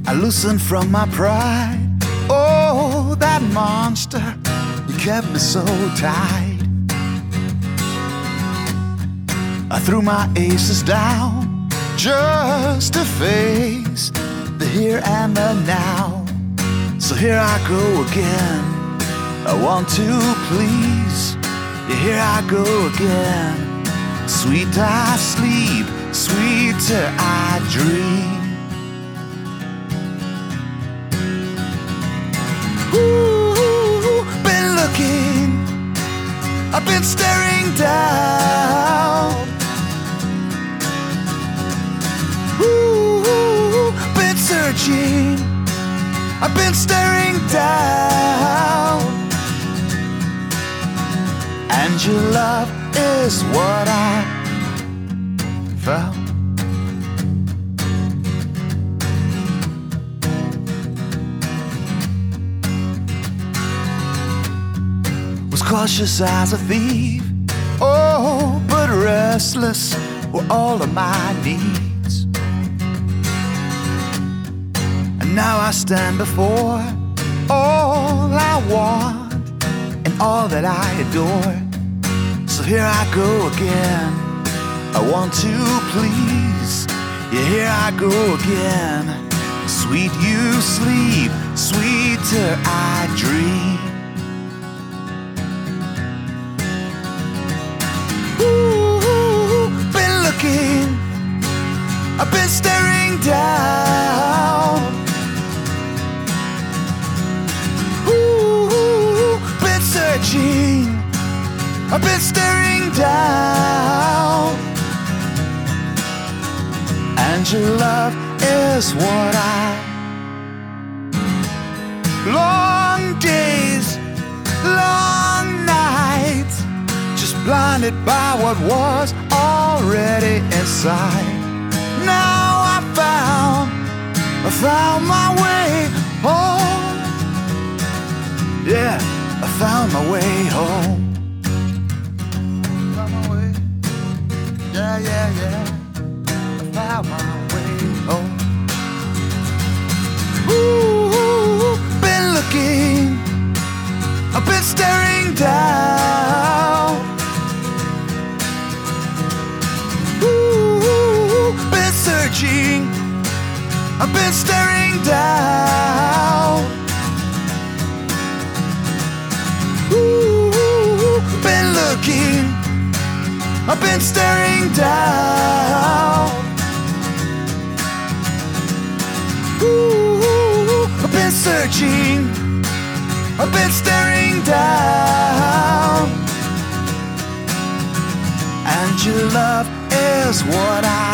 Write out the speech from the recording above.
I loosened from my pride. Oh, that monster, you kept me so tight. I threw my aces down just to face the here and the now. So here I go again. I want to please. Yeah, here I go again. Sweet I sleep, sweeter I dream. Ooh, been looking, I've been staring down. Ooh, been searching, I've been staring down. And your love is what I found. Was cautious as a thief, oh, but restless were all of my needs. And now I stand before all I want and all that I adore. So here I go again. I want to please. Yeah, here I go again. Sweet you sleep, sweeter I dream. Ooh, been looking, I've been staring down. Ooh, been searching, I've been staring down. And your love is what I. Long days, long nights, just blinded by what was already inside. Now I found my way home. Yeah, I found my way home. Yeah, yeah, yeah, I found my way home. Ooh, been looking, I've been staring down. Ooh, been searching, I've been staring down. Ooh, been looking, I've been staring down. Ooh, I've been searching, I've been staring down. And your love is what I